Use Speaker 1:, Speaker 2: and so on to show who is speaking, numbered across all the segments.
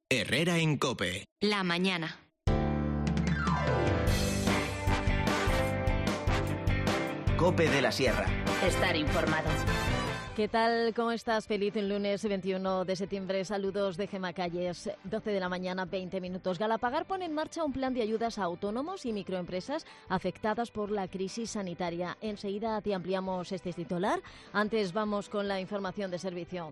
Speaker 1: Herrera en COPE.
Speaker 2: La mañana.
Speaker 1: COPE de la Sierra.
Speaker 2: Estar informado.
Speaker 3: ¿Qué tal? ¿Cómo estás? Feliz lunes 21 de septiembre. Saludos de Gemma Calles. 12 de la mañana, 20 minutos. Galapagar pone en marcha un plan de ayudas a autónomos y microempresas afectadas por la crisis sanitaria. Enseguida te ampliamos este titular. Antes vamos con la información de servicio.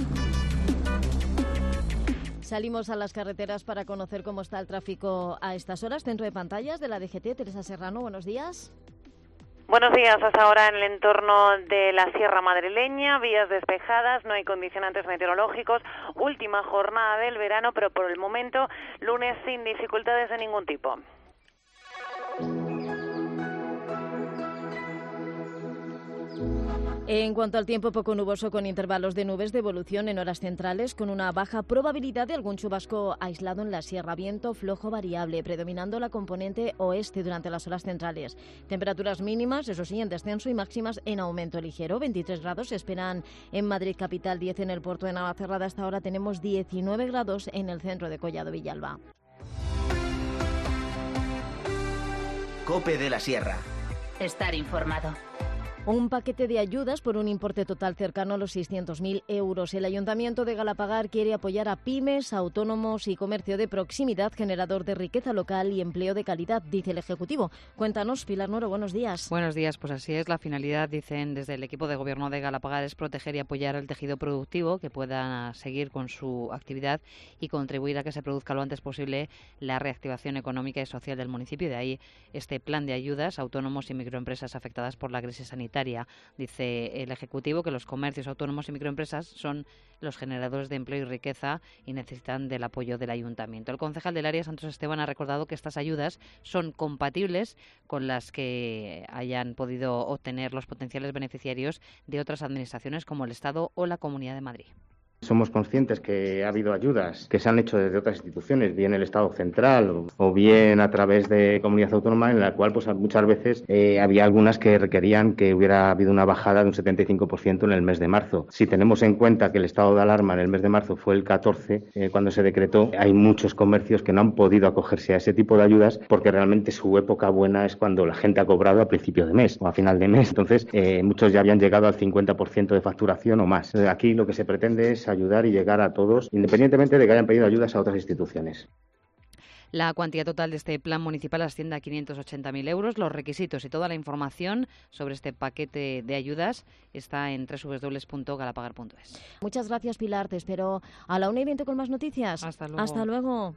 Speaker 3: Salimos a las carreteras para conocer cómo está el tráfico a estas horas. Centro de pantallas de la DGT, Teresa Serrano, buenos días.
Speaker 4: Buenos días. Hasta ahora en el entorno de la Sierra Madrileña, vías despejadas, no hay condicionantes meteorológicos. Última jornada del verano, pero por el momento lunes sin dificultades de ningún tipo.
Speaker 3: En cuanto al tiempo, poco nuboso con intervalos de nubes de evolución en horas centrales, con una baja probabilidad de algún chubasco aislado en la sierra. Viento flojo variable, predominando la componente oeste durante las horas centrales. Temperaturas mínimas, eso sí, en descenso, y máximas en aumento ligero. 23 grados se esperan en Madrid capital, 10 en el puerto de Navacerrada. Hasta ahora tenemos 19 grados en el centro de Collado Villalba.
Speaker 1: COPE de la Sierra.
Speaker 2: Estar informado.
Speaker 3: Un paquete de ayudas por un importe total cercano a los 600.000 euros. El Ayuntamiento de Galapagar quiere apoyar a pymes, autónomos y comercio de proximidad, generador de riqueza local y empleo de calidad, dice el Ejecutivo. Cuéntanos, Pilar Nuero, buenos días.
Speaker 5: Buenos días, pues así es. La finalidad, dicen desde el equipo de gobierno de Galapagar, es proteger y apoyar al tejido productivo que pueda seguir con su actividad y contribuir a que se produzca lo antes posible la reactivación económica y social del municipio. De ahí este plan de ayudas a autónomos y microempresas afectadas por la crisis sanitaria. Dice el Ejecutivo que los comercios autónomos y microempresas son los generadores de empleo y riqueza y necesitan del apoyo del Ayuntamiento. El concejal del área, Santos Esteban, ha recordado que estas ayudas son compatibles con las que hayan podido obtener los potenciales beneficiarios de otras administraciones como el Estado o la Comunidad de Madrid.
Speaker 6: Somos conscientes que ha habido ayudas que se han hecho desde otras instituciones, bien el Estado central o bien a través de comunidad autónoma, en la cual pues muchas veces había algunas que requerían que hubiera habido una bajada de un 75% en el mes de marzo. Si tenemos en cuenta que el estado de alarma en el mes de marzo fue el 14, cuando se decretó, hay muchos comercios que no han podido acogerse a ese tipo de ayudas porque realmente su época buena es cuando la gente ha cobrado a principio de mes o a final de mes. Entonces, muchos ya habían llegado al 50% de facturación o más. Aquí lo que se pretende es ayudar y llegar a todos, independientemente de que hayan pedido ayudas a otras instituciones.
Speaker 5: La cuantía total de este plan municipal asciende a 580.000 euros. Los requisitos y toda la información sobre este paquete de ayudas está en www.galapagar.es.
Speaker 3: Muchas gracias, Pilar. Te espero a la 1:20 con más noticias.
Speaker 5: Hasta luego.
Speaker 3: Hasta luego.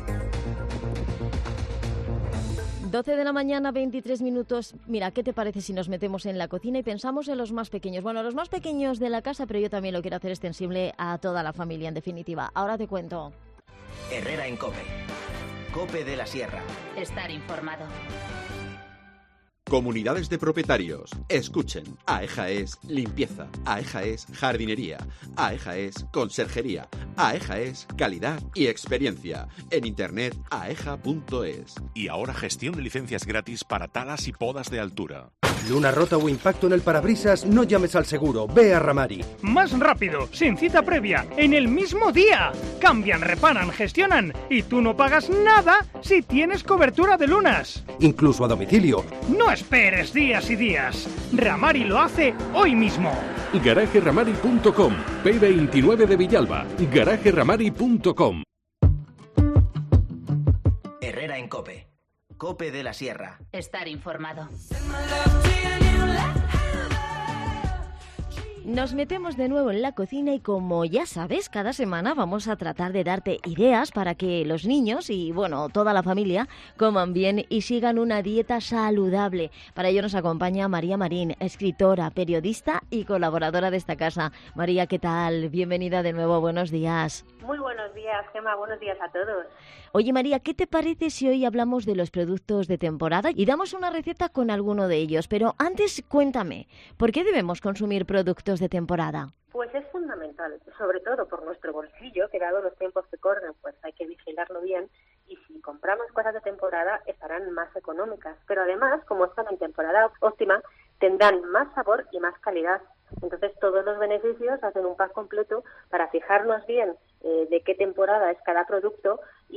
Speaker 3: 12 de la mañana, 23 minutos. Mira, ¿qué te parece si nos metemos en la cocina y pensamos en los más pequeños? Bueno, los más pequeños de la casa, pero yo también lo quiero hacer extensible a toda la familia, en definitiva. Ahora te cuento.
Speaker 1: Herrera en COPE. COPE de la Sierra.
Speaker 2: Estar informado.
Speaker 7: Comunidades de propietarios, escuchen. AEJA es limpieza, AEJA es jardinería, AEJA es conserjería, AEJA es calidad y experiencia. En internet aeja.es.
Speaker 8: Y ahora gestión de licencias gratis para talas y podas de altura.
Speaker 9: Luna rota o impacto en el parabrisas, no llames al seguro, ve a Ramari.
Speaker 10: Más rápido, sin cita previa, en el mismo día. Cambian, reparan, gestionan y tú no pagas nada si tienes cobertura de lunas.
Speaker 9: Incluso a domicilio.
Speaker 10: No esperes días y días. Ramari lo hace hoy mismo.
Speaker 11: GarajeRamari.com, P29 de Villalba. GarajeRamari.com.
Speaker 1: Herrera en COPE. COPE de la Sierra.
Speaker 2: Estar informado.
Speaker 3: Nos metemos de nuevo en la cocina y, como ya sabes, cada semana vamos a tratar de darte ideas para que los niños y, bueno, toda la familia coman bien y sigan una dieta saludable. Para ello nos acompaña María Marín, escritora, periodista y colaboradora de esta casa. María, ¿qué tal? Bienvenida de nuevo, buenos días.
Speaker 12: Muy buenos días, Gemma, buenos días a todos.
Speaker 3: Oye, María, ¿qué te parece si hoy hablamos de los productos de temporada y damos una receta con alguno de ellos? Pero antes, cuéntame, ¿por qué debemos consumir productos de temporada?
Speaker 12: Pues es fundamental, sobre todo por nuestro bolsillo, que dado los tiempos que corren, pues hay que vigilarlo bien, y si compramos cosas de temporada estarán más económicas, pero además, como están en temporada óptima, tendrán más sabor y más calidad. Entonces todos los beneficios hacen un pack completo para fijarnos bien de qué temporada es cada producto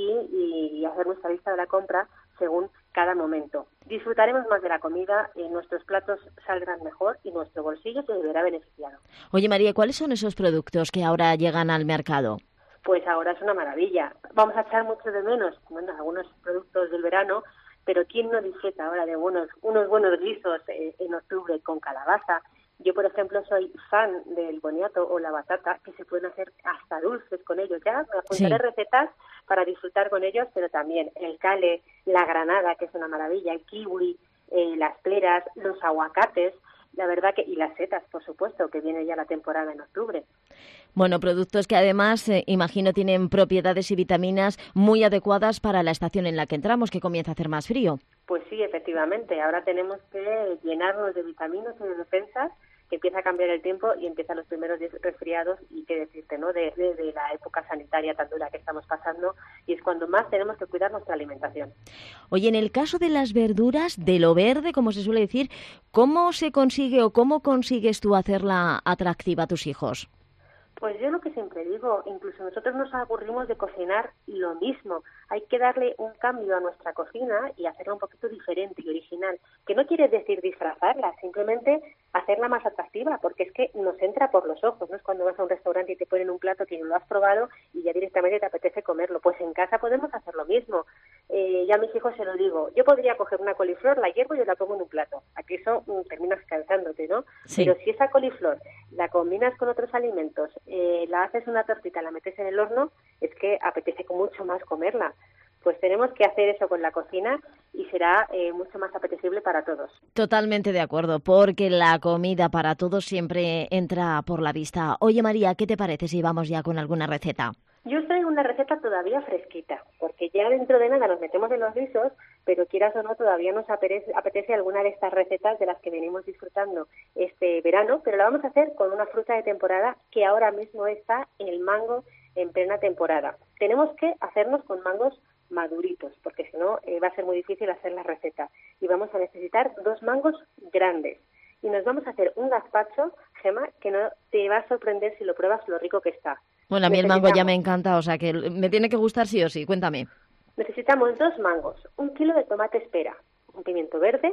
Speaker 12: y hacer nuestra lista de la compra según cada momento. Disfrutaremos más de la comida, nuestros platos saldrán mejor y nuestro bolsillo se verá beneficiado.
Speaker 3: Oye, María, ¿cuáles son esos productos que ahora llegan al mercado?
Speaker 12: Pues ahora es una maravilla. Vamos a echar mucho de menos, algunos productos del verano, pero ¿quién no disfruta ahora de unos buenos guisos en octubre con calabaza? Yo, por ejemplo, soy fan del boniato o la batata, que se pueden hacer hasta dulces con ellos. Ya me apuntaré recetas para disfrutar con ellos, pero también el cale, la granada, que es una maravilla, el kiwi, las peras, los aguacates, la verdad que, y las setas, por supuesto, que viene ya la temporada en octubre.
Speaker 3: Bueno, productos que además, imagino, tienen propiedades y vitaminas muy adecuadas para la estación en la que entramos, que comienza a hacer más frío.
Speaker 12: Pues sí, efectivamente. Ahora tenemos que llenarnos de vitaminas y de defensas, que empieza a cambiar el tiempo y empiezan los primeros resfriados y qué decirte, ¿no? De la época sanitaria tan dura que estamos pasando, y es cuando más tenemos que cuidar nuestra alimentación.
Speaker 3: Oye, en el caso de las verduras, de lo verde, como se suele decir, ¿cómo se consigue o cómo consigues tú hacerla atractiva a tus hijos?
Speaker 12: Pues yo lo que siempre digo, incluso nosotros nos aburrimos de cocinar lo mismo. Hay que darle un cambio a nuestra cocina y hacerla un poquito diferente y original, que no quiere decir disfrazarla, simplemente hacerla más atractiva, porque es que nos entra por los ojos, ¿no? Es cuando vas a un restaurante y te ponen un plato que no lo has probado y ya directamente te apetece comerlo. Pues en casa podemos hacer lo mismo. Ya a mis hijos se lo digo, yo podría coger una coliflor, la hiervo y la pongo en un plato. Aquí eso terminas cansándote, ¿no? Sí. Pero si esa coliflor la combinas con otros alimentos, la haces una tortita, la metes en el horno, es que apetece mucho más comerla. Pues tenemos que hacer eso con la cocina y será mucho más apetecible para todos.
Speaker 3: Totalmente de acuerdo, porque la comida para todos siempre entra por la vista. Oye, María, ¿qué te parece si vamos ya con alguna receta?
Speaker 12: Yo estoy en una receta todavía fresquita, porque ya dentro de nada nos metemos en los guisos, pero quieras o no, todavía nos apetece alguna de estas recetas de las que venimos disfrutando este verano, pero la vamos a hacer con una fruta de temporada que ahora mismo está el mango en plena temporada. Tenemos que hacernos con mangos maduritos, porque si no va a ser muy difícil hacer la receta. Y vamos a necesitar 2 mangos grandes. Y nos vamos a hacer un gazpacho, Gemma, que no te va a sorprender si lo pruebas lo rico que está.
Speaker 3: Bueno, a mí el mango ya me encanta, o sea que me tiene que gustar sí o sí. Cuéntame.
Speaker 12: Necesitamos 2 mangos, 1 kilo de tomate espera, un pimiento verde,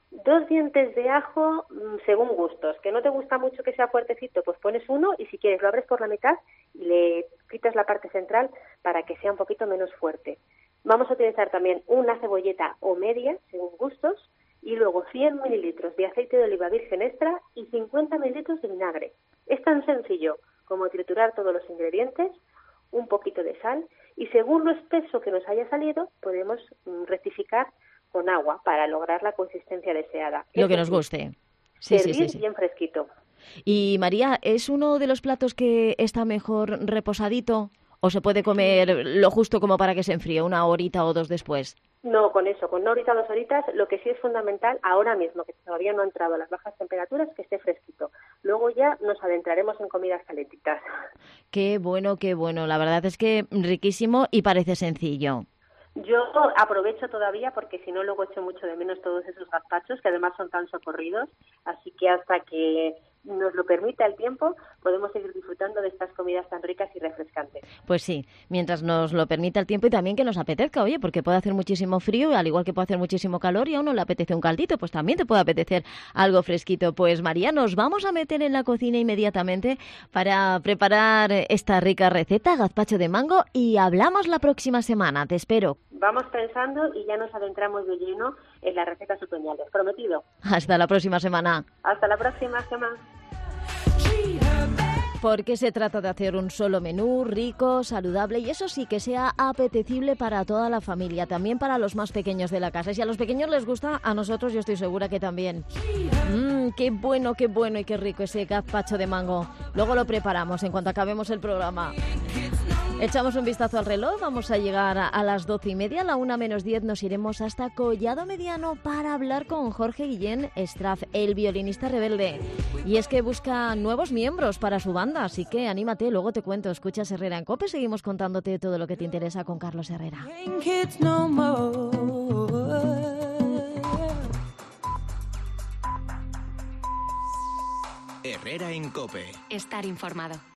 Speaker 12: 2 dientes de ajo según gustos. Que no te gusta mucho que sea fuertecito, pues pones 1 y si quieres lo abres por la mitad y le quitas la parte central para que sea un poquito menos fuerte. Vamos a utilizar también una cebolleta o media, según gustos, y luego 100 mililitros de aceite de oliva virgen extra y 50 mililitros de vinagre. Es tan sencillo como triturar todos los ingredientes, un poquito de sal y según lo espeso que nos haya salido podemos rectificar con agua para lograr la consistencia deseada.
Speaker 3: Lo que nos guste. Sí.
Speaker 12: Bien fresquito.
Speaker 3: Y María, ¿es uno de los platos que está mejor reposadito o se puede comer lo justo como para que se enfríe 1 horita o 2 después?
Speaker 12: No, con 1 horita o 2 horitas, lo que sí es fundamental ahora mismo, que todavía no han entrado las bajas temperaturas, que esté fresquito. Luego ya nos adentraremos en comidas calentitas. Qué
Speaker 3: bueno. La verdad es que riquísimo y parece sencillo.
Speaker 12: Yo aprovecho todavía porque si no luego echo mucho de menos todos esos gazpachos que además son tan socorridos, así que hasta que nos lo permita el tiempo podemos seguir disfrutando de estas comidas tan ricas y refrescantes.
Speaker 3: Pues sí, mientras nos lo permita el tiempo y también que nos apetezca, oye, porque puede hacer muchísimo frío, al igual que puede hacer muchísimo calor y a uno le apetece un caldito, pues también te puede apetecer algo fresquito. Pues María, nos vamos a meter en la cocina inmediatamente para preparar esta rica receta, gazpacho de mango, y hablamos la próxima semana, te espero.
Speaker 12: Vamos pensando y ya nos adentramos de lleno en las recetas otoñales, prometido.
Speaker 3: Hasta la próxima semana.
Speaker 12: Hasta la próxima semana.
Speaker 3: Porque se trata de hacer un solo menú rico, saludable y eso sí, que sea apetecible para toda la familia, también para los más pequeños de la casa. Y si a los pequeños les gusta, a nosotros yo estoy segura que también. Qué bueno y qué rico ese gazpacho de mango. Luego lo preparamos en cuanto acabemos el programa. Echamos un vistazo al reloj, vamos a llegar a las 12:30, a la 1:10 nos iremos hasta Collado Mediano para hablar con Jorge Guillén Straff, el violinista rebelde. Y es que busca nuevos miembros para su banda, así que anímate, luego te cuento. Escuchas Herrera en COPE, seguimos contándote todo lo que te interesa con Carlos Herrera.
Speaker 1: Herrera en COPE.
Speaker 13: Estar informado.